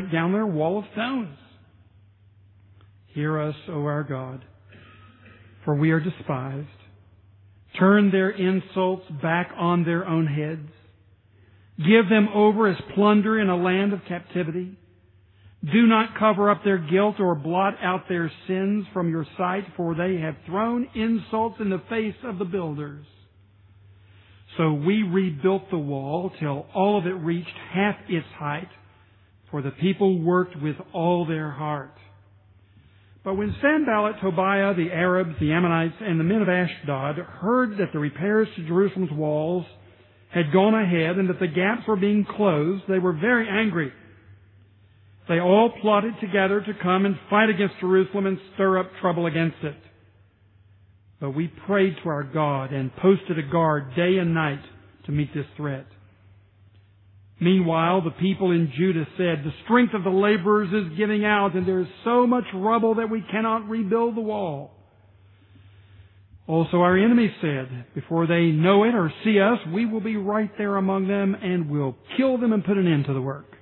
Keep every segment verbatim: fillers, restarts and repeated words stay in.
down their wall of stones. Hear us, O our God, for we are despised. Turn their insults back on their own heads. Give them over as plunder in a land of captivity. Do not cover up their guilt or blot out their sins from your sight, for they have thrown insults in the face of the builders. So we rebuilt the wall till all of it reached half its height, for the people worked with all their heart. But when Sanballat, Tobiah, the Arabs, the Ammonites, and the men of Ashdod heard that the repairs to Jerusalem's walls had gone ahead and that the gaps were being closed, they were very angry. They all plotted together to come and fight against Jerusalem and stir up trouble against it. But we prayed to our God and posted a guard day and night to meet this threat. Meanwhile, the people in Judah said, the strength of the laborers is giving out, and there is so much rubble that we cannot rebuild the wall. Also our enemies said, before they know it or see us, we will be right there among them and will kill them and put an end to the work.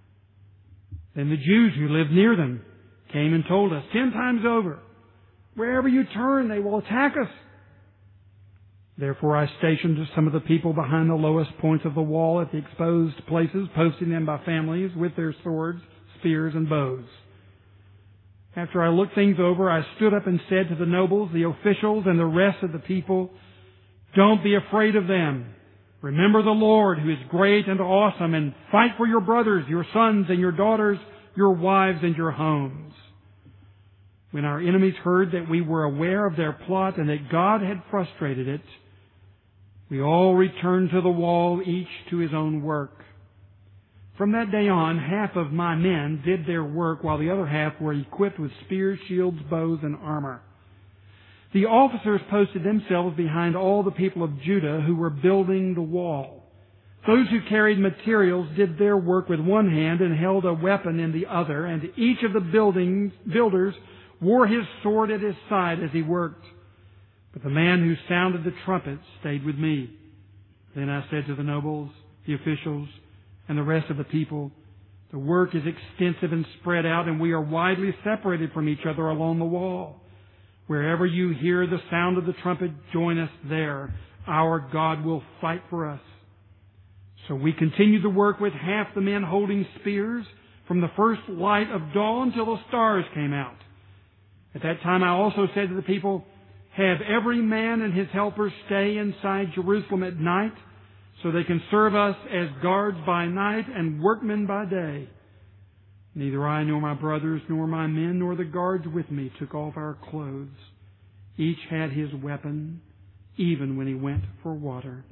Then the Jews who lived near them came and told us ten times over, wherever you turn, they will attack us. Therefore I stationed some of the people behind the lowest points of the wall at the exposed places, posting them by families with their swords, spears, and bows. After I looked things over, I stood up and said to the nobles, the officials, and the rest of the people, don't be afraid of them. Remember the Lord, who is great and awesome, and fight for your brothers, your sons and your daughters, your wives and your homes. When our enemies heard that we were aware of their plot and that God had frustrated it, we all returned to the wall, each to his own work. From that day on, half of my men did their work, while the other half were equipped with spears, shields, bows, and armor. The officers posted themselves behind all the people of Judah who were building the wall. Those who carried materials did their work with one hand and held a weapon in the other, and each of the buildings, builders wore his sword at his side as he worked. But the man who sounded the trumpet stayed with me. Then I said to the nobles, the officials, and the rest of the people, the work is extensive and spread out, and we are widely separated from each other along the wall. Wherever you hear the sound of the trumpet, join us there. Our God will fight for us. So we continued the work with half the men holding spears from the first light of dawn till the stars came out. At that time I also said to the people, have every man and his helpers stay inside Jerusalem at night, so they can serve us as guards by night and workmen by day. Neither I nor my brothers nor my men nor the guards with me took off our clothes. Each had his weapon, even when he went for water.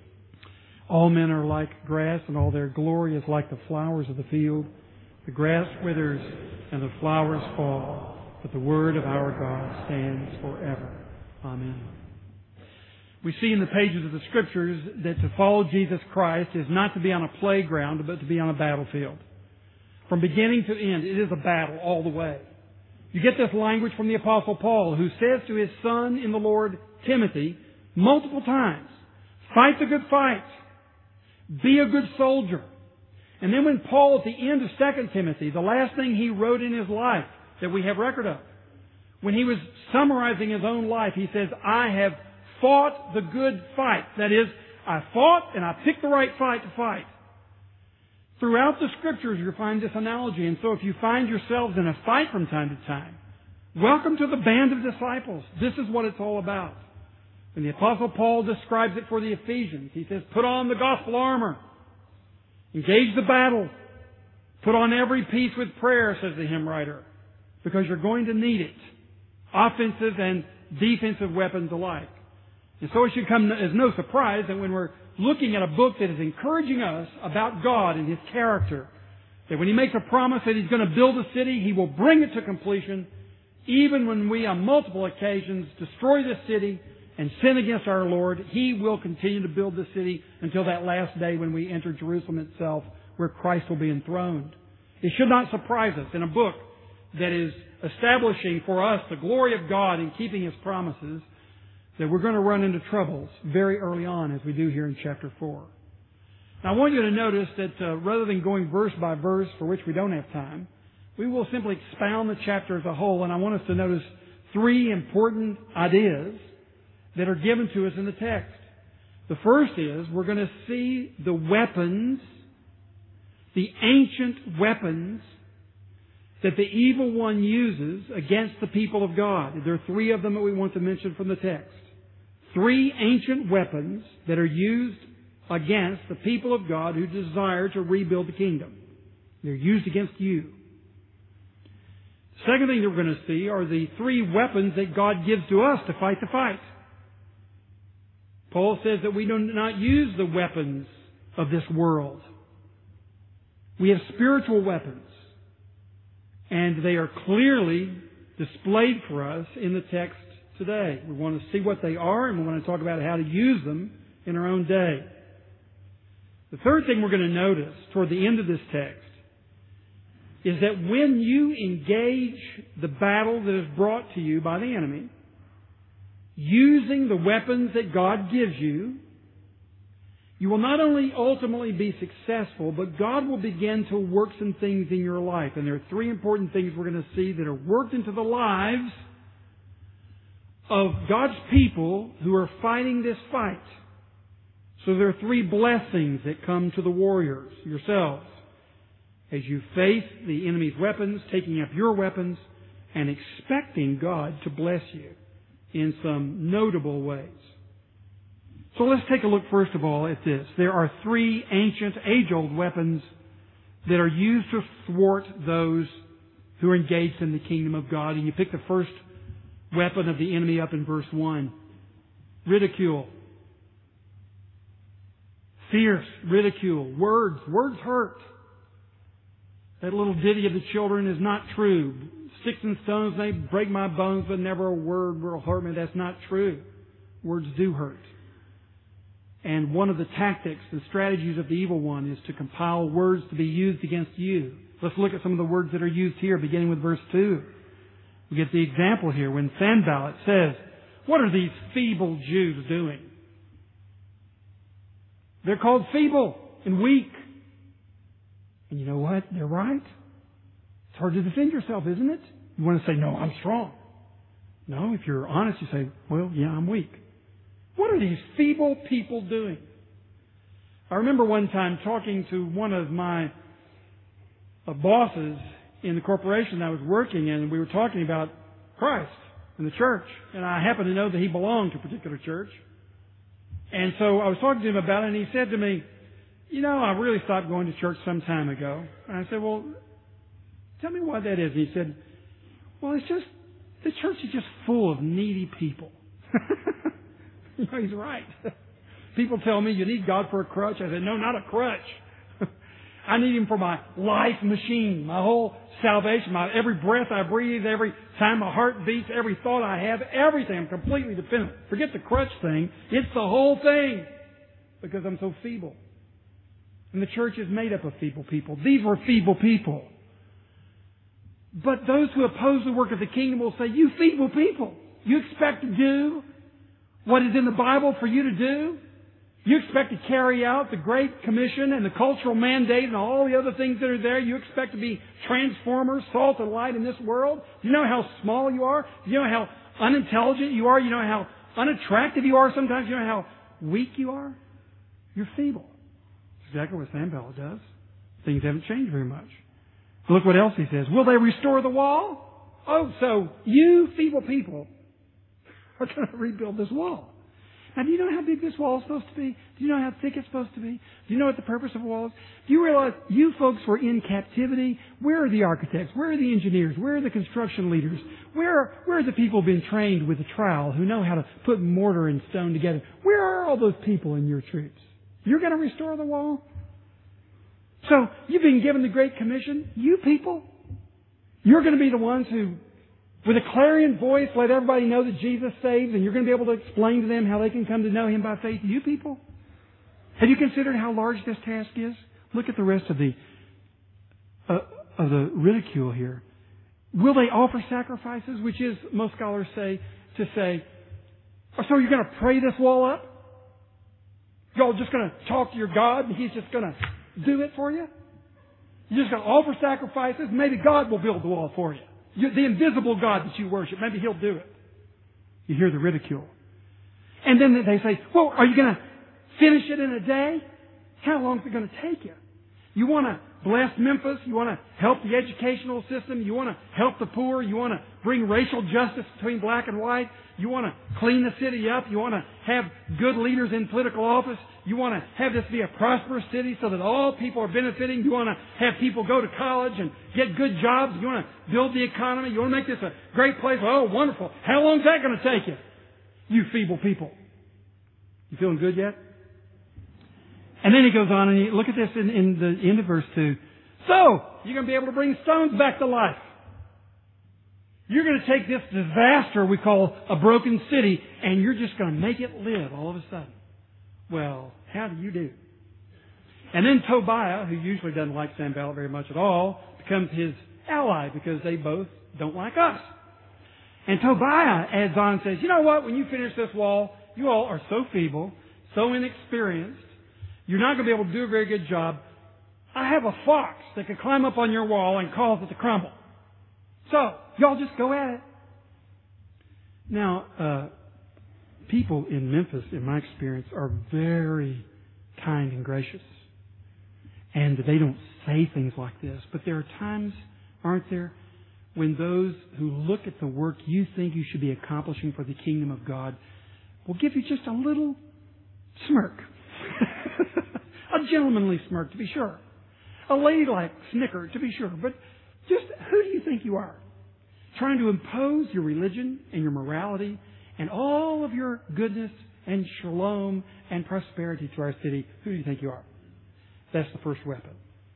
All men are like grass, and all their glory is like the flowers of the field. The grass withers and the flowers fall, but the word of our God stands forever. Amen. We see in the pages of the Scriptures that to follow Jesus Christ is not to be on a playground, but to be on a battlefield. From beginning to end, it is a battle all the way. You get this language from the Apostle Paul, who says to his son in the Lord, Timothy, multiple times, fight the good fight. Be a good soldier. And then when Paul, at the end of Second Timothy, the last thing he wrote in his life that we have record of, when he was summarizing his own life, he says, I have fought the good fight. That is, I fought and I picked the right fight to fight. Throughout the Scriptures you find this analogy, and so if you find yourselves in a fight from time to time, welcome to the band of disciples. This is what it's all about. When the Apostle Paul describes it for the Ephesians, he says, put on the gospel armor. Engage the battle. Put on every piece with prayer, says the hymn writer, because you're going to need it. Offensive and defensive weapons alike. And so it should come as no surprise that when we're looking at a book that is encouraging us about God and His character, that when He makes a promise that He's going to build a city, He will bring it to completion, even when we on multiple occasions destroy this city and sin against our Lord, He will continue to build the city until that last day when we enter Jerusalem itself, where Christ will be enthroned. It should not surprise us in a book that is establishing for us the glory of God in keeping His promises, that we're going to run into troubles very early on, as we do here in chapter four. Now, I want you to notice that uh, rather than going verse by verse, for which we don't have time, we will simply expound the chapter as a whole, and I want us to notice three important ideas that are given to us in the text. The first is we're going to see the weapons, the ancient weapons that the evil one uses against the people of God. There are three of them that we want to mention from the text. Three ancient weapons that are used against the people of God who desire to rebuild the kingdom. They're used against you. The second thing that we're going to see are the three weapons that God gives to us to fight the fight. Paul says that we do not use the weapons of this world. We have spiritual weapons. And they are clearly displayed for us in the text today. We want to see what they are, and we want to talk about how to use them in our own day. The third thing we're going to notice toward the end of this text is that when you engage the battle that is brought to you by the enemy, using the weapons that God gives you, you will not only ultimately be successful, but God will begin to work some things in your life. And there are three important things we're going to see that are worked into the lives of God's people who are fighting this fight. So there are three blessings that come to the warriors, yourselves, as you face the enemy's weapons, taking up your weapons, and expecting God to bless you in some notable ways. So let's take a look first of all at this. There are three ancient, age-old weapons that are used to thwart those who are engaged in the kingdom of God. And you pick the first weapon of the enemy up in verse one. Ridicule. Fierce ridicule. Words. Words hurt. That little ditty of the children is not true. Sticks and stones may break my bones, but never a word will hurt me. That's not true. Words do hurt. And one of the tactics, the strategies of the evil one is to compile words to be used against you. Let's look at some of the words that are used here, beginning with verse two. We get the example here when Sanballat says, "What are these feeble Jews doing?" They're called feeble and weak. And you know what? They're right. It's hard to defend yourself, isn't it? You want to say, "No, I'm strong." No, if you're honest, you say, "Well, yeah, I'm weak." What are these feeble people doing? I remember one time talking to one of my uh, bosses in the corporation I was working in, and we were talking about Christ and the church. And I happened to know that he belonged to a particular church. And so I was talking to him about it, and he said to me, "You know, I really stopped going to church some time ago." And I said, "Well, tell me why that is." And he said, "Well, it's just, the church is just full of needy people." You know, he's right. People tell me, "You need God for a crutch." I said, "No, not a crutch. I need Him for my life machine, my whole salvation, my every breath I breathe, every time my heart beats, every thought I have, everything. I'm completely dependent. Forget the crutch thing. It's the whole thing because I'm so feeble." And the church is made up of feeble people. These were feeble people. But those who oppose the work of the kingdom will say, "You feeble people, you expect to do what is in the Bible for you to do? You expect to carry out the Great Commission and the cultural mandate and all the other things that are there? You expect to be transformers, salt and light in this world? Do you know how small you are? Do you know how unintelligent you are? You know how unattractive you are sometimes? You know how weak you are? You're feeble." That's exactly what Sanballat does. Things haven't changed very much. Look what else he says. "Will they restore the wall?" Oh, so you feeble people are going to rebuild this wall. Now, do you know how big this wall is supposed to be? Do you know how thick it's supposed to be? Do you know what the purpose of a wall is? Do you realize you folks were in captivity? Where are the architects? Where are the engineers? Where are the construction leaders? Where, where are the people being trained with a trowel who know how to put mortar and stone together? Where are all those people in your troops? You're going to restore the wall? So, you've been given the Great Commission. You people, you're going to be the ones who, with a clarion voice, let everybody know that Jesus saves, and you're going to be able to explain to them how they can come to know Him by faith. You people, have you considered how large this task is? Look at the rest of the uh, of the ridicule here. Will they offer sacrifices? Which is, most scholars say, to say, "Oh, so you're going to pray this wall up?" Y'all just going to talk to your God and He's just going to do it for you? You're just going to offer sacrifices? Maybe God will build the wall for you. you. The invisible God that you worship, maybe He'll do it. You hear the ridicule. And then they say, well, are you going to finish it in a day? How long is it going to take you? You want to bless Memphis? You want to help the educational system? You want to help the poor? You want to bring racial justice between black and white? You want to clean the city up? You want to have good leaders in political office? You want to have this be a prosperous city so that all people are benefiting? You want to have people go to college and get good jobs? You want to build the economy? You want to make this a great place? Oh, wonderful. How long is that going to take you? You feeble people. You feeling good yet? And then he goes on and he, look at this in, in the end of verse two. So, you're going to be able to bring stones back to life. You're going to take this disaster we call a broken city and you're just going to make it live all of a sudden. Well, how do you do? And then Tobiah, who usually doesn't like Sanballat very much at all, becomes his ally because they both don't like us. And Tobiah adds on and says, you know what, when you finish this wall, you all are so feeble, so inexperienced, you're not going to be able to do a very good job. I have a fox that can climb up on your wall and cause it to crumble. So, y'all just go at it. Now, uh, people in Memphis, in my experience, are very kind and gracious. And they don't say things like this. But there are times, aren't there, when those who look at the work you think you should be accomplishing for the kingdom of God will give you just a little smirk. A gentlemanly smirk, to be sure. A ladylike snicker, to be sure. But just who do you think you are? Trying to impose your religion and your morality and all of your goodness and shalom and prosperity to our city. Who do you think you are? That's the first weapon.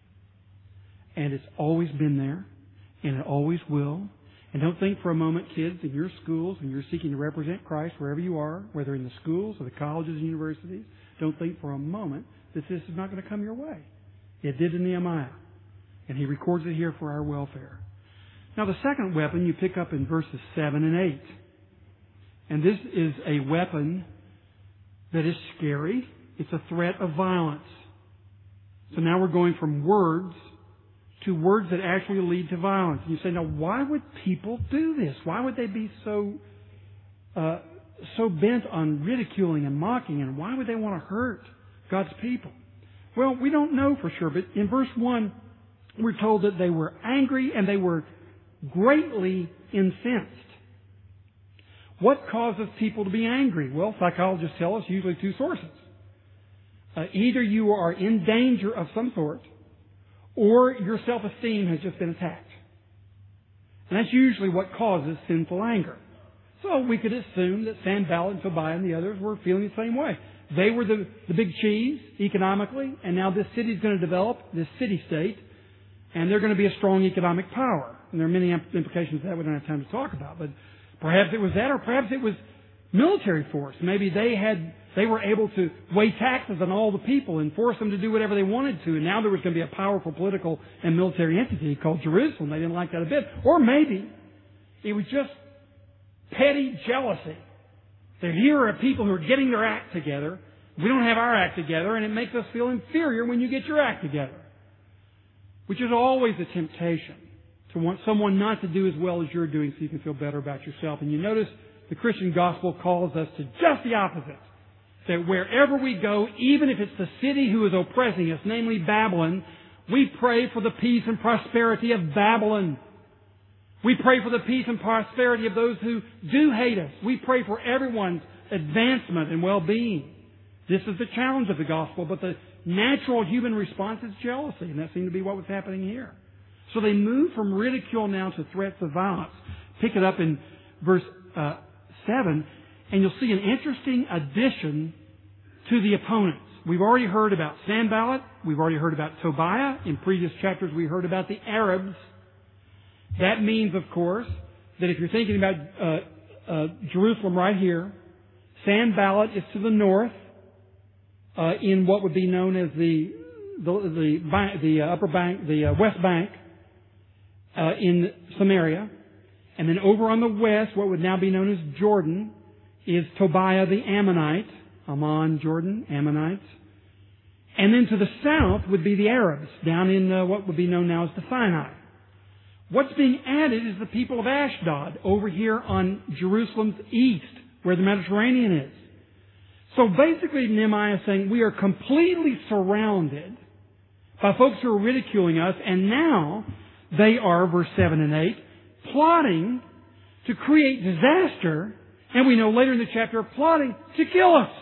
And it's always been there. And it always will. And don't think for a moment, kids, in your schools, when you're seeking to represent Christ wherever you are, whether in the schools or the colleges and universities, don't think for a moment that this is not going to come your way. It did in Nehemiah. And he records it here for our welfare. Now the second weapon you pick up in verses seven and eight. And this is a weapon that is scary. It's a threat of violence. So now we're going from words to words that actually lead to violence. And you say, now why would people do this? Why would they be so uh, so bent on ridiculing and mocking? And why would they want to hurt God's people? Well, we don't know for sure, but in verse one, we're told that they were angry and they were greatly incensed. What causes people to be angry? Well, psychologists tell us usually two sources. Uh, either you are in danger of some sort, or your self-esteem has just been attacked. And that's usually what causes sinful anger. So we could assume that Sanballat and Tobiah and the others were feeling the same way. They were the, the big cheese economically, and now this city is going to develop, this city-state, and they're going to be a strong economic power. And there are many implications of that we don't have time to talk about. But perhaps it was that, or perhaps it was military force. Maybe they had they were able to weigh taxes on all the people and force them to do whatever they wanted to. And now there was going to be a powerful political and military entity called Jerusalem. They didn't like that a bit. Or maybe it was just petty jealousy. That here are people who are getting their act together. We don't have our act together, and it makes us feel inferior when you get your act together. Which is always a temptation, to want someone not to do as well as you're doing so you can feel better about yourself. And you notice the Christian gospel calls us to just the opposite. That wherever we go, even if it's the city who is oppressing us, namely Babylon, we pray for the peace and prosperity of Babylon. We pray for the peace and prosperity of those who do hate us. We pray for everyone's advancement and well-being. This is the challenge of the gospel, but the natural human response is jealousy, and that seemed to be what was happening here. So they move from ridicule now to threats of violence. Pick it up in verse uh, seven, and you'll see an interesting addition to the opponents. We've already heard about Sanballat. We've already heard about Tobiah. In previous chapters, we heard about the Arabs. That means, of course, that if you're thinking about uh, uh, Jerusalem right here, Sanballat is to the north uh, in what would be known as the the the, bank, the uh, upper bank, the uh, west bank uh, in Samaria, and then over on the west, what would now be known as Jordan, is Tobiah the Ammonite Ammon, Jordan, Ammonites. And then to the south would be the Arabs, down in uh, what would be known now as the Sinai. What's being added is the people of Ashdod, over here on Jerusalem's east, where the Mediterranean is. So basically Nehemiah is saying we are completely surrounded by folks who are ridiculing us, and now they are, verse seven and eight, plotting to create disaster, and we know later in the chapter, plotting to kill us.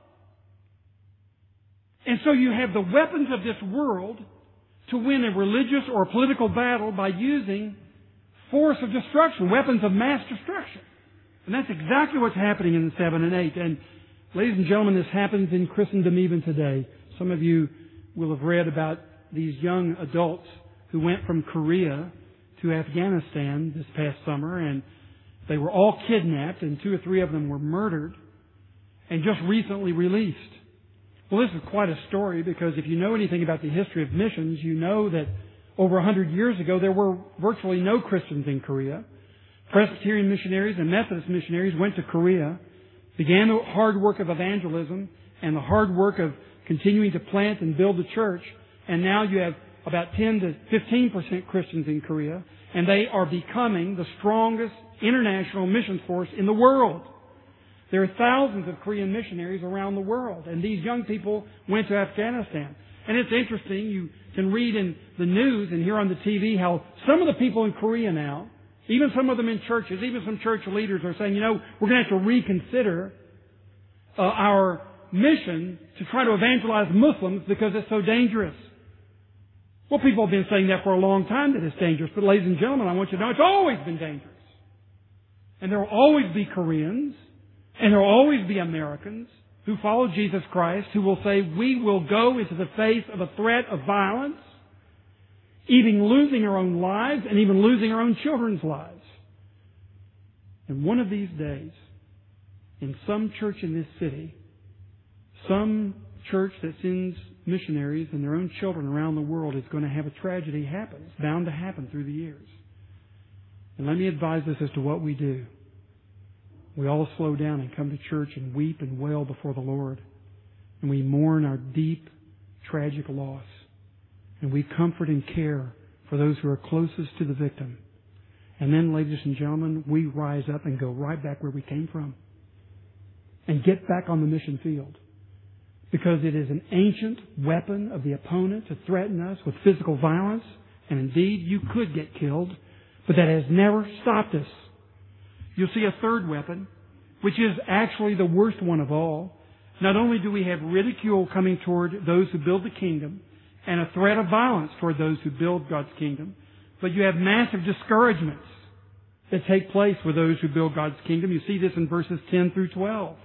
And so you have the weapons of this world to win a religious or a political battle by using force of destruction, weapons of mass destruction. And that's exactly what's happening in seven and eight. And ladies and gentlemen, this happens in Christendom even today. Some of you will have read about these young adults who went from Korea to Afghanistan this past summer, and they were all kidnapped, and two or three of them were murdered, and just recently released. Well, this is quite a story, because if you know anything about the history of missions, you know that over a hundred years ago there were virtually no Christians in Korea. Presbyterian missionaries and Methodist missionaries went to Korea, began the hard work of evangelism and the hard work of continuing to plant and build the church, and now you have about ten to fifteen percent Christians in Korea, and they are becoming the strongest international missions force in the world. There are thousands of Korean missionaries around the world, and these young people went to Afghanistan. And it's interesting, you can read in the news and hear on the T V how some of the people in Korea now, even some of them in churches, even some church leaders are saying, you know, we're going to have to reconsider uh, our mission to try to evangelize Muslims because it's so dangerous. Well, people have been saying that for a long time, that it's dangerous. But ladies and gentlemen, I want you to know it's always been dangerous. And there will always be Koreans, and there will always be Americans who follow Jesus Christ who will say, we will go into the face of a threat of violence, even losing our own lives and even losing our own children's lives. And one of these days, in some church in this city, some church that sends missionaries and their own children around the world is going to have a tragedy happen. It's bound to happen through the years. And let me advise us as to what we do. We all slow down and come to church and weep and wail before the Lord. And we mourn our deep, tragic loss. And we comfort and care for those who are closest to the victim. And then, ladies and gentlemen, we rise up and go right back where we came from. And get back on the mission field. Because it is an ancient weapon of the opponent to threaten us with physical violence. And indeed, you could get killed. But that has never stopped us. You'll see a third weapon, which is actually the worst one of all. Not only do we have ridicule coming toward those who build the kingdom, and a threat of violence toward those who build God's kingdom, but you have massive discouragements that take place with those who build God's kingdom. You see this in verses ten through twelve.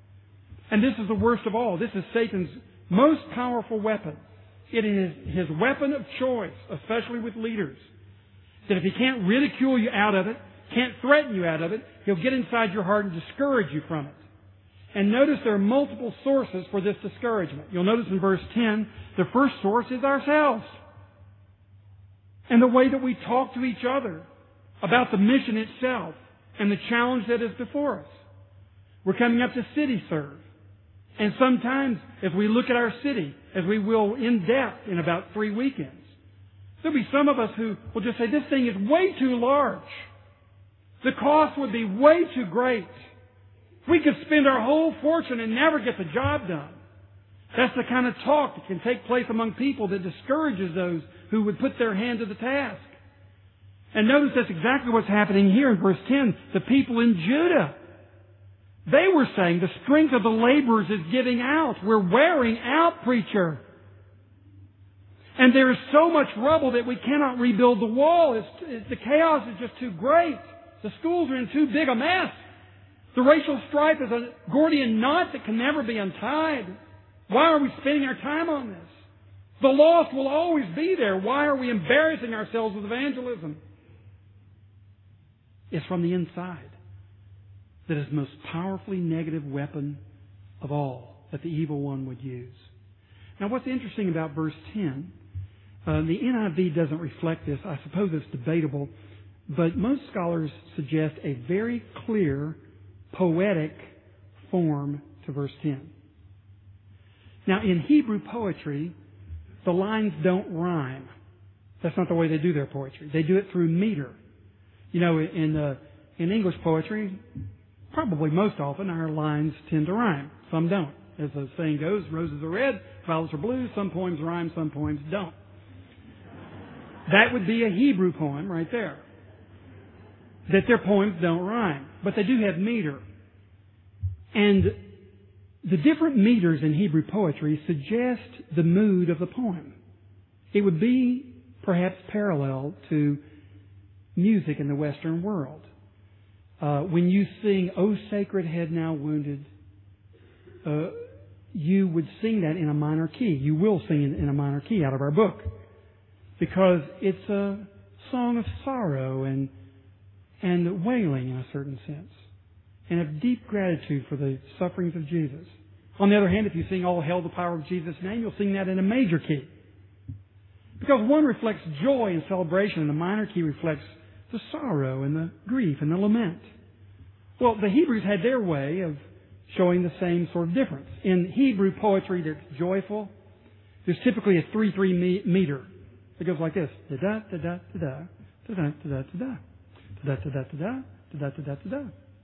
And this is the worst of all. This is Satan's most powerful weapon. It is his weapon of choice, especially with leaders. That if he can't ridicule you out of it, can't threaten you out of it, he'll get inside your heart and discourage you from it. And notice there are multiple sources for this discouragement. You'll notice in verse ten, the first source is ourselves. And the way that we talk to each other about the mission itself and the challenge that is before us. We're coming up to City Serve. And sometimes, as we look at our city, as we will in depth in about three weekends, there'll be some of us who will just say, this thing is way too large. The cost would be way too great. We could spend our whole fortune and never get the job done. That's the kind of talk that can take place among people that discourages those who would put their hand to the task. And notice that's exactly what's happening here in verse ten. The people in Judah, they were saying the strength of the laborers is giving out. We're wearing out, preacher. And there is so much rubble that we cannot rebuild the wall. It's, it's, the chaos is just too great. The schools are in too big a mess. The racial strife is a Gordian knot that can never be untied. Why are we spending our time on this? The lost will always be there. Why are we embarrassing ourselves with evangelism? It's from the inside that is the most powerfully negative weapon of all that the evil one would use. Now, what's interesting about verse ten, uh, the N I V doesn't reflect this. I suppose it's debatable, but most scholars suggest a very clear, poetic form to verse ten. Now, in Hebrew poetry, the lines don't rhyme. That's not the way they do their poetry. They do it through meter. You know, in uh, in English poetry, probably most often our lines tend to rhyme. Some don't. As the saying goes, roses are red, violets are blue. Some poems rhyme, some poems don't. That would be a Hebrew poem right there. That their poems don't rhyme. But they do have meter. And the different meters in Hebrew poetry suggest the mood of the poem. It would be perhaps parallel to music in the Western world. Uh, when you sing, "O Sacred Head Now Wounded," uh, you would sing that in a minor key. You will sing it in a minor key out of our book. Because it's a song of sorrow and and wailing in a certain sense. And of deep gratitude for the sufferings of Jesus. On the other hand, if you sing "All Hail the Power of Jesus' Name," you'll sing that in a major key. Because one reflects joy and celebration, and the minor key reflects the sorrow and the grief and the lament. Well, the Hebrews had their way of showing the same sort of difference. In Hebrew poetry that's joyful, there's typically a three three meter. It goes like this. Da-da, da-da, da-da, da-da, da-da, da-da, da-da, da-da, da-da, da-da, da-da, da-da.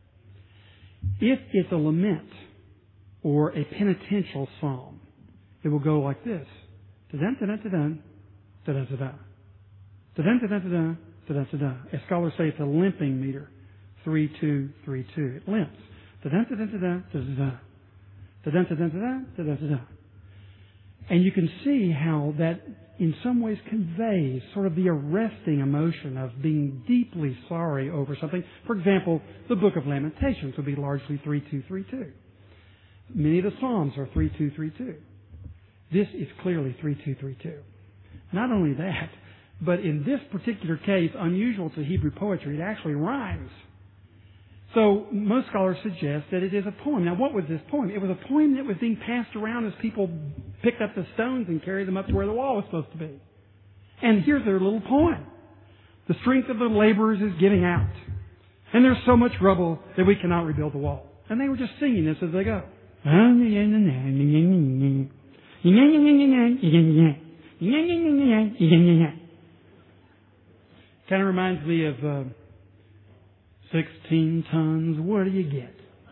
If it's a lament or a penitential psalm, it will go like this. Da-da, da-da, da-da, da-da, da-da. Da-da, da-da, da-da, da-da, da-da. As scholars say, it's a limping meter. three two, three two. It limps. Da-da, da-da, da-da, da-da, da. Da-da, da-da, da-da, da-da, da-da. And you can see how that in some ways conveys sort of the arresting emotion of being deeply sorry over something. For example, the Book of Lamentations would be largely three two three two. Many of the Psalms are three two three two. This is clearly three two three two. Not only that, but in this particular case, unusual to Hebrew poetry, it actually rhymes. So most scholars suggest that it is a poem. Now, what was this poem? It was a poem that was being passed around as people picked up the stones and carried them up to where the wall was supposed to be. And here's their little poem. The strength of the laborers is giving out, and there's so much rubble that we cannot rebuild the wall. And they were just singing this as they go. Kind of reminds me of uh, sixteen tons, what do you get?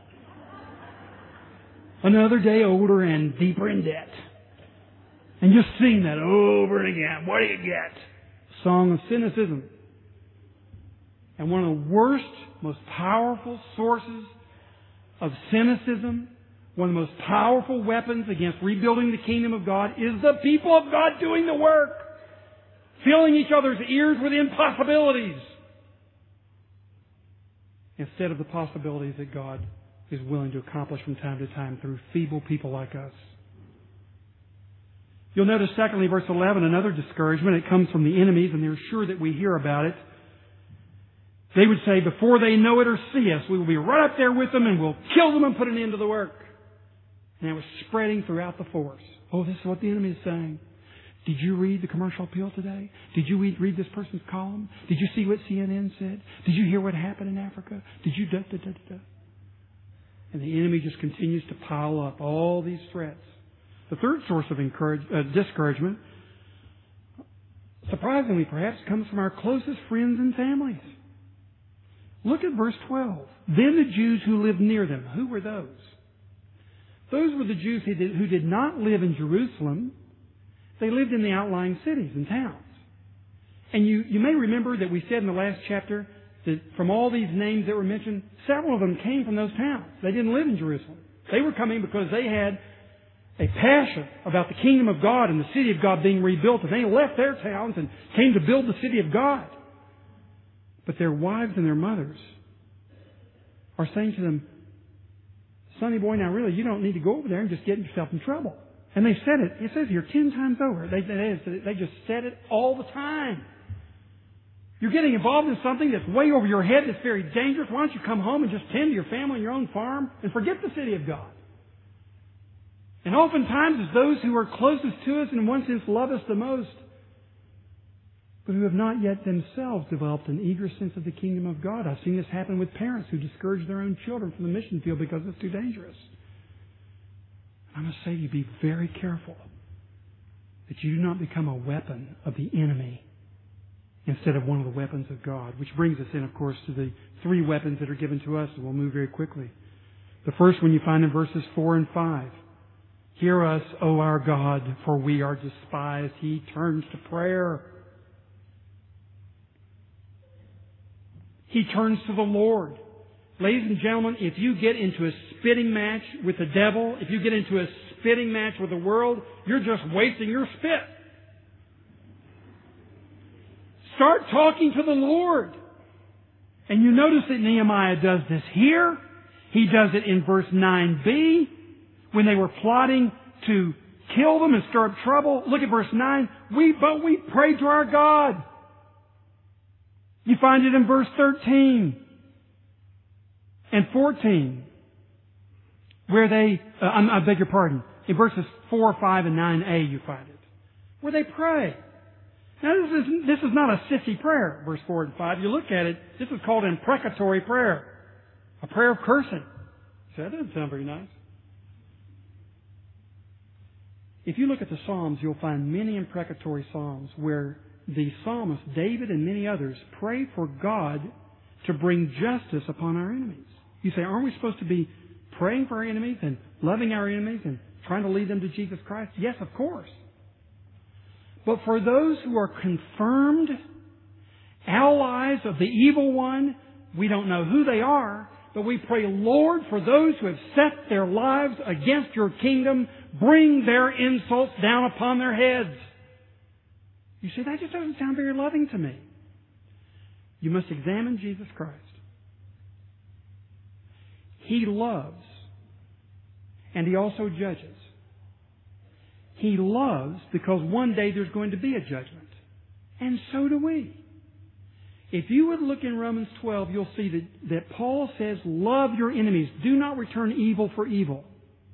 Another day older and deeper in debt. And just sing that over and again. What do you get? Song of cynicism. And one of the worst, most powerful sources of cynicism, one of the most powerful weapons against rebuilding the kingdom of God is the people of God doing the work. Filling each other's ears with impossibilities instead of the possibilities that God is willing to accomplish from time to time through feeble people like us. You'll notice, secondly, verse eleven, another discouragement. It comes from the enemies, and they're sure that we hear about it. They would say, before they know it or see us, we will be right up there with them, and we'll kill them and put an end to the work. And it was spreading throughout the force. Oh, this is what the enemy is saying. Did you read the commercial appeal today? Did you read, read this person's column? Did you see what C N N said? Did you hear what happened in Africa? Did you da da da da da? And the enemy just continues to pile up all these threats. The third source of encourage, uh, discouragement, surprisingly perhaps, comes from our closest friends and families. Look at verse twelve. Then the Jews who lived near them. Who were those? Those were the Jews who did, who did not live in Jerusalem. They lived in the outlying cities and towns. And you, you may remember that we said in the last chapter that from all these names that were mentioned, several of them came from those towns. They didn't live in Jerusalem. They were coming because they had a passion about the kingdom of God and the city of God being rebuilt. And they left their towns and came to build the city of God. But their wives and their mothers are saying to them, Sonny boy, now really, you don't need to go over there and just get yourself in trouble. And they said it, it says here, ten times over. They, they, they just said it all the time. You're getting involved in something that's way over your head, that's very dangerous. Why don't you come home and just tend to your family and your own farm and forget the city of God? And oftentimes it's those who are closest to us and in one sense love us the most, but who have not yet themselves developed an eager sense of the kingdom of God. I've seen this happen with parents who discourage their own children from the mission field because it's too dangerous. I must say to you, be very careful that you do not become a weapon of the enemy instead of one of the weapons of God. Which brings us in, of course, to the three weapons that are given to us, and we'll move very quickly. The first one you find in verses four and five. Hear us, O our God, for we are despised. He turns to prayer. He turns to the Lord. Ladies and gentlemen, if you get into a spitting match with the devil, if you get into a spitting match with the world, you're just wasting your spit. Start talking to the Lord. And you notice that Nehemiah does this here. He does it in verse nine b, when they were plotting to kill them and stir up trouble. Look at verse nine. We, but we prayed to our God. You find it in verse thirteen and fourteen, where they, uh, I beg your pardon, in verses four, five, and nine a you find it, where they pray. Now this is, this is not a sissy prayer, verse four and five. You look at it, this is called imprecatory prayer. A prayer of cursing. So that doesn't sound very nice. If you look at the Psalms, you'll find many imprecatory Psalms where the psalmist, David and many others, pray for God to bring justice upon our enemies. You say, aren't we supposed to be praying for our enemies and loving our enemies and trying to lead them to Jesus Christ? Yes, of course. But for those who are confirmed allies of the evil one, we don't know who they are, but we pray, Lord, for those who have set their lives against your kingdom, bring their insults down upon their heads. You say, that just doesn't sound very loving to me. You must examine Jesus Christ. He loves, and He also judges. He loves because one day there's going to be a judgment. And so do we. If you would look in Romans twelve, you'll see that, that Paul says, love your enemies. Do not return evil for evil.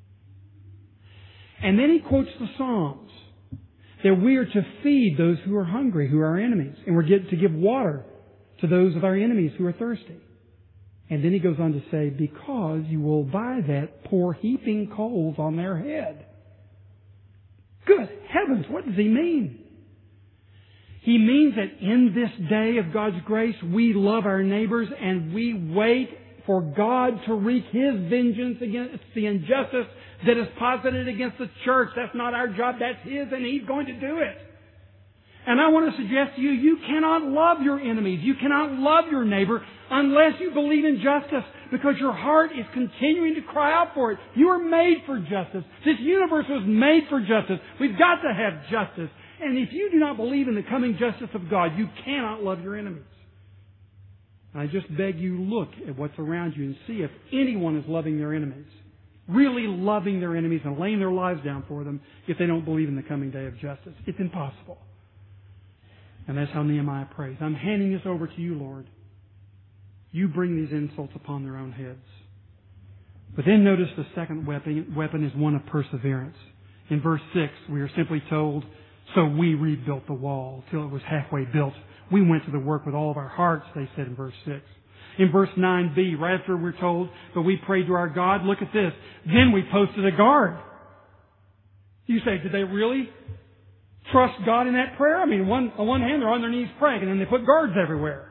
And then he quotes the Psalms, that we are to feed those who are hungry, who are our enemies. And we're to give water to those of our enemies who are thirsty. And then he goes on to say, because you will by that pour heaping coals on their head. Good heavens, what does he mean? He means that in this day of God's grace, we love our neighbors and we wait for God to wreak His vengeance against the injustice that is posited against the church. That's not our job, that's His, and He's going to do it. And I want to suggest to you, you cannot love your enemies. You cannot love your neighbor unless you believe in justice, because your heart is continuing to cry out for it. You are made for justice. This universe was made for justice. We've got to have justice. And if you do not believe in the coming justice of God, you cannot love your enemies. I just beg you, look at what's around you and see if anyone is loving their enemies. Really loving their enemies and laying their lives down for them if they don't believe in the coming day of justice. It's impossible. And that's how Nehemiah prays. I'm handing this over to you, Lord. You bring these insults upon their own heads. But then notice the second weapon, weapon is one of perseverance. In verse six, we are simply told, so we rebuilt the wall till it was halfway built. We went to the work with all of our hearts, they said in verse six. In verse nine b, right after we're told, but we prayed to our God, look at this. Then we posted a guard. You say, did they really trust God in that prayer? I mean, one, on one hand, they're on their knees praying, and then they put guards everywhere.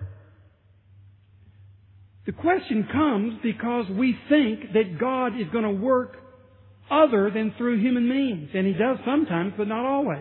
The question comes because we think that God is going to work other than through human means. And He does sometimes, but not always.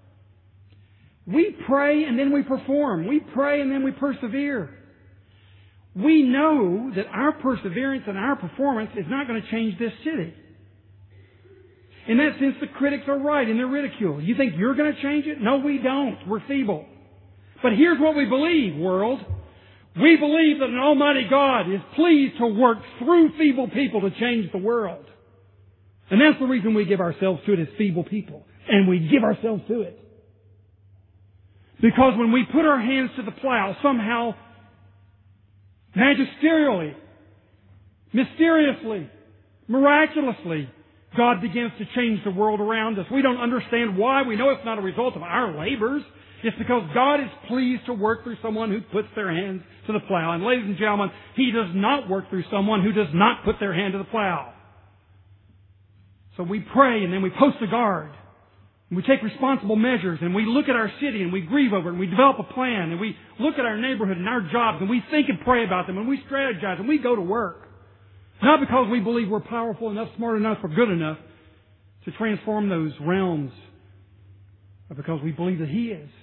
We pray and then we perform. We pray and then we persevere. We know that our perseverance and our performance is not going to change this city. In that sense, the critics are right in their ridicule. You think you're going to change it? No, we don't. We're feeble. But here's what we believe, world. We believe that an almighty God is pleased to work through feeble people to change the world. And that's the reason we give ourselves to it as feeble people. And we give ourselves to it. Because when we put our hands to the plow, somehow, magisterially, mysteriously, miraculously, God begins to change the world around us. We don't understand why. We know it's not a result of our labors. It's because God is pleased to work through someone who puts their hands to the plow. And ladies and gentlemen, He does not work through someone who does not put their hand to the plow. So we pray and then we post a guard. And we take responsible measures and we look at our city and we grieve over it and we develop a plan and we look at our neighborhood and our jobs and we think and pray about them and we strategize and we go to work. Not because we believe we're powerful enough, smart enough, or good enough to transform those realms, but because we believe that He is.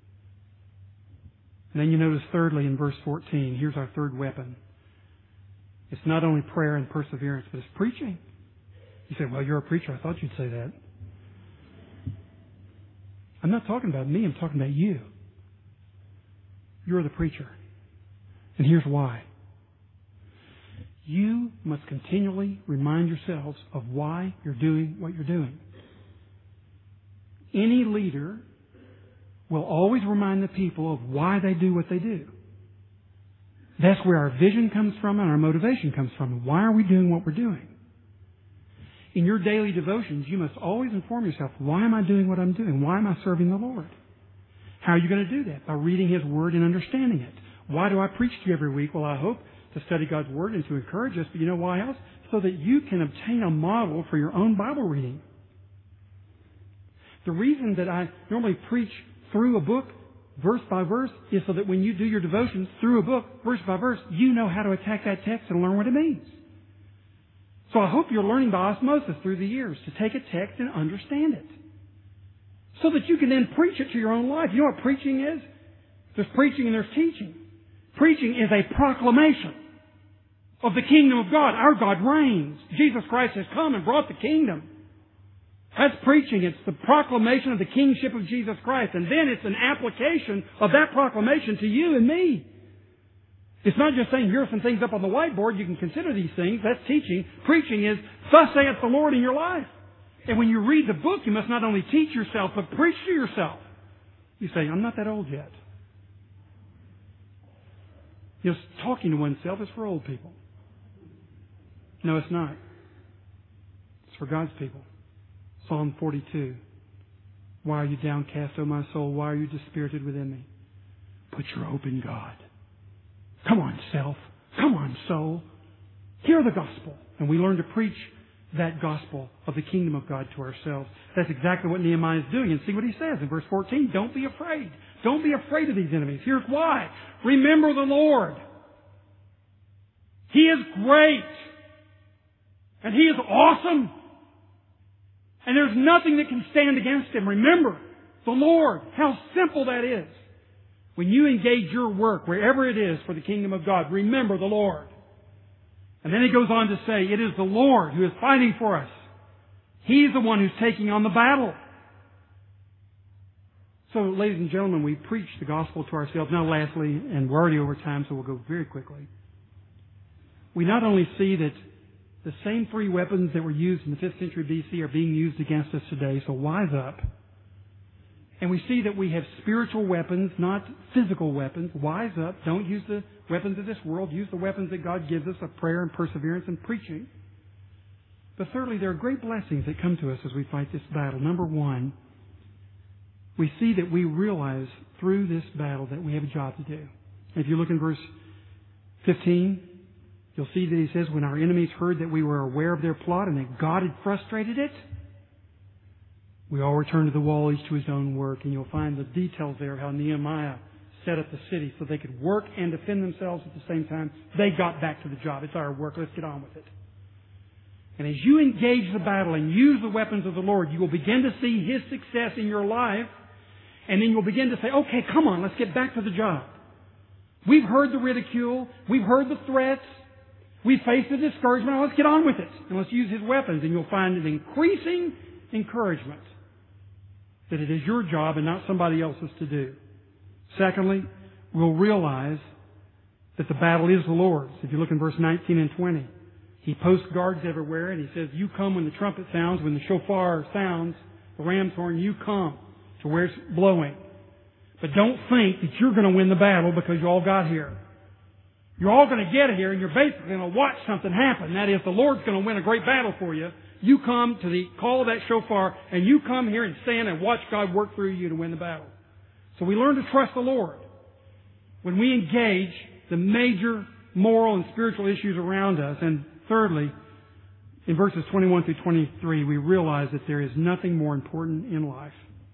And then you notice thirdly in verse fourteen, here's our third weapon. It's not only prayer and perseverance, but it's preaching. You say, well, you're a preacher. I thought you'd say that. I'm not talking about me. I'm talking about you. You're the preacher. And here's why. You must continually remind yourselves of why you're doing what you're doing. Any leader will always remind the people of why they do what they do. That's where our vision comes from and our motivation comes from. Why are we doing what we're doing? In your daily devotions, you must always inform yourself, why am I doing what I'm doing? Why am I serving the Lord? How are you going to do that? By reading His Word and understanding it. Why do I preach to you every week? Well, I hope to study God's Word and to encourage us. But you know why else? So that you can obtain a model for your own Bible reading. The reason that I normally preach through a book, verse by verse, is so that when you do your devotions through a book, verse by verse, you know how to attack that text and learn what it means. So I hope you're learning by osmosis through the years to take a text and understand it. So that you can then preach it to your own life. You know what preaching is? There's preaching and there's teaching. Preaching is a proclamation of the kingdom of God. Our God reigns. Jesus Christ has come and brought the kingdom. That's preaching. It's the proclamation of the kingship of Jesus Christ. And then it's an application of that proclamation to you and me. It's not just saying, here are some things up on the whiteboard, you can consider these things. That's teaching. Preaching is, thus saith the Lord in your life. And when you read the book, you must not only teach yourself, but preach to yourself. You say, I'm not that old yet. You know, talking to oneself is for old people. No, it's not. It's for God's people. Psalm forty-two. Why are you downcast, O my soul? Why are you dispirited within me? Put your hope in God. Come on, self. Come on, soul. Hear the gospel. And we learn to preach that gospel of the kingdom of God to ourselves. That's exactly what Nehemiah is doing. And see what he says in verse fourteen. Don't be afraid. Don't be afraid of these enemies. Here's why. Remember the Lord. He is great. And He is awesome. And there's nothing that can stand against Him. Remember the Lord. How simple that is. When you engage your work, wherever it is for the kingdom of God, remember the Lord. And then he goes on to say, it is the Lord who is fighting for us. He's the one who's taking on the battle. So, ladies and gentlemen, we preach the gospel to ourselves. Now, lastly, and we're already over time, so we'll go very quickly. We not only see that the same three weapons that were used in the fifth century B C are being used against us today, so wise up. And we see that we have spiritual weapons, not physical weapons. Wise up. Don't use the weapons of this world. Use the weapons that God gives us of prayer and perseverance and preaching. But thirdly, there are great blessings that come to us as we fight this battle. Number one, we see that we realize through this battle that we have a job to do. If you look in verse fifteen, you'll see that he says, when our enemies heard that we were aware of their plot and that God had frustrated it, we all returned to the wall, each to his own work. And you'll find the details there, how Nehemiah set up the city so they could work and defend themselves at the same time. They got back to the job. It's our work. Let's get on with it. And as you engage the battle and use the weapons of the Lord, you will begin to see His success in your life. And then you'll begin to say, okay, come on, let's get back to the job. We've heard the ridicule. We've heard the threats. We've faced the discouragement. Now let's get on with it. And let's use His weapons. And you'll find an increasing encouragement that it is your job and not somebody else's to do. Secondly, we'll realize that the battle is the Lord's. If you look in verse nineteen and twenty, He posts guards everywhere, and He says, you come when the trumpet sounds, when the shofar sounds, the ram's horn, you come to where it's blowing. But don't think that you're going to win the battle because you all got here. You're all going to get here, and you're basically going to watch something happen. That is, the Lord's going to win a great battle for you. You come to the call of that shofar, and you come here and stand and watch God work through you to win the battle. So we learn to trust the Lord. When we engage the major moral and spiritual issues around us, and thirdly, In verses twenty-one through twenty-three, we realize that there is nothing more important in life.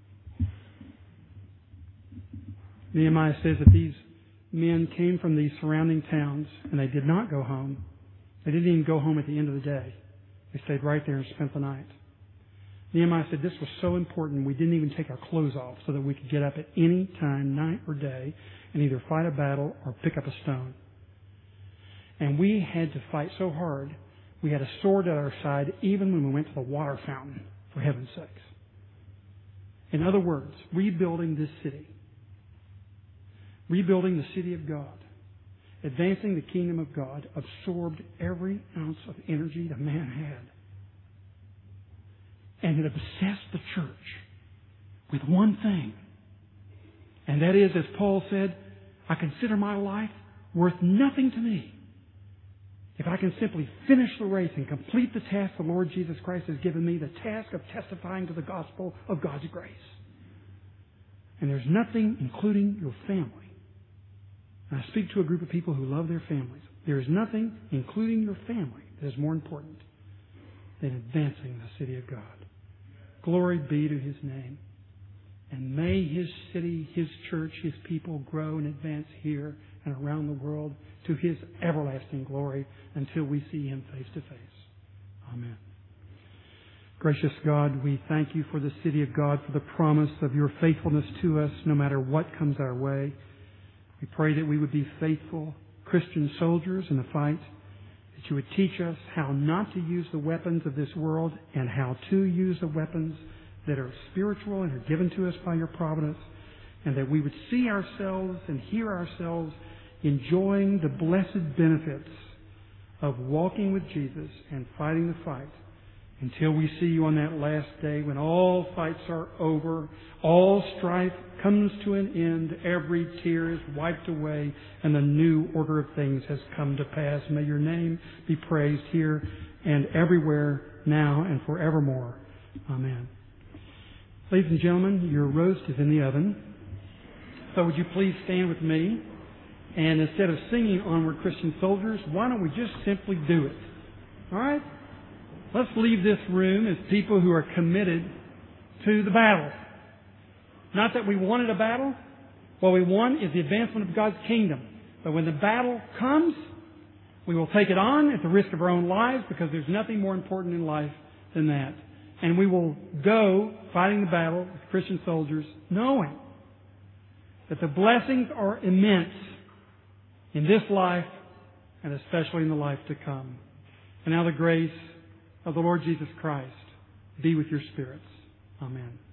Nehemiah says that these men came from these surrounding towns and they did not go home. They didn't even go home at the end of the day. They stayed right there and spent the night. Nehemiah said this was so important we didn't even take our clothes off so that we could get up at any time, night or day, and either fight a battle or pick up a stone. And we had to fight so hard, we had a sword at our side even when we went to the water fountain, for heaven's sakes. In other words, rebuilding this city, rebuilding the city of God, advancing the kingdom of God, absorbed every ounce of energy the man had. And it obsessed the church with one thing. And that is, as Paul said, I consider my life worth nothing to me if I can simply finish the race and complete the task the Lord Jesus Christ has given me, the task of testifying to the gospel of God's grace. And there's nothing, including your family. And I speak to a group of people who love their families. There is nothing, including your family, that is more important than advancing the city of God. Glory be to His name. And may His city, His church, His people grow and advance here and around the world to His everlasting glory until we see Him face to face. Amen. Gracious God, we thank You for the city of God, for the promise of Your faithfulness to us no matter what comes our way. We pray that we would be faithful Christian soldiers in the fight, that You would teach us how not to use the weapons of this world and how to use the weapons that are spiritual and are given to us by Your providence, and that we would see ourselves and hear ourselves enjoying the blessed benefits of walking with Jesus and fighting the fight until we see You on that last day when all fights are over, all strife comes to an end, every tear is wiped away, and the new order of things has come to pass. May Your name be praised here and everywhere, now and forevermore. Amen. Ladies and gentlemen, your roast is in the oven. So would you please stand with me? And instead of singing Onward Christian Soldiers, why don't we just simply do it? All right? Let's leave this room as people who are committed to the battle. Not that we wanted a battle. What we want is the advancement of God's kingdom. But when the battle comes, we will take it on at the risk of our own lives, because there's nothing more important in life than that. And we will go fighting the battle with Christian soldiers, knowing that the blessings are immense in this life and especially in the life to come. And now the grace of the Lord Jesus Christ be with your spirits. Amen.